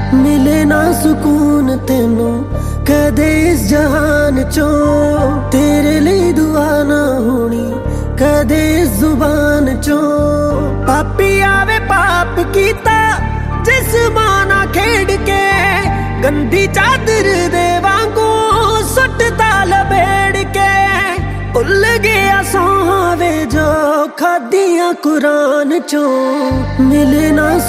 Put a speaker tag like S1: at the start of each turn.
S1: मिले ना सुकून तेनू कदे इस जहान चो, तेरे लिए दुआ ना होनी कदे इस जुबान चो। पापी आवे पाप कीता जिस माना खेड़ के, गंदी चादर दे वांगू सुटता लबेड़ के। भुल गया सौवे जो खादियां कुरान चो, मिले ना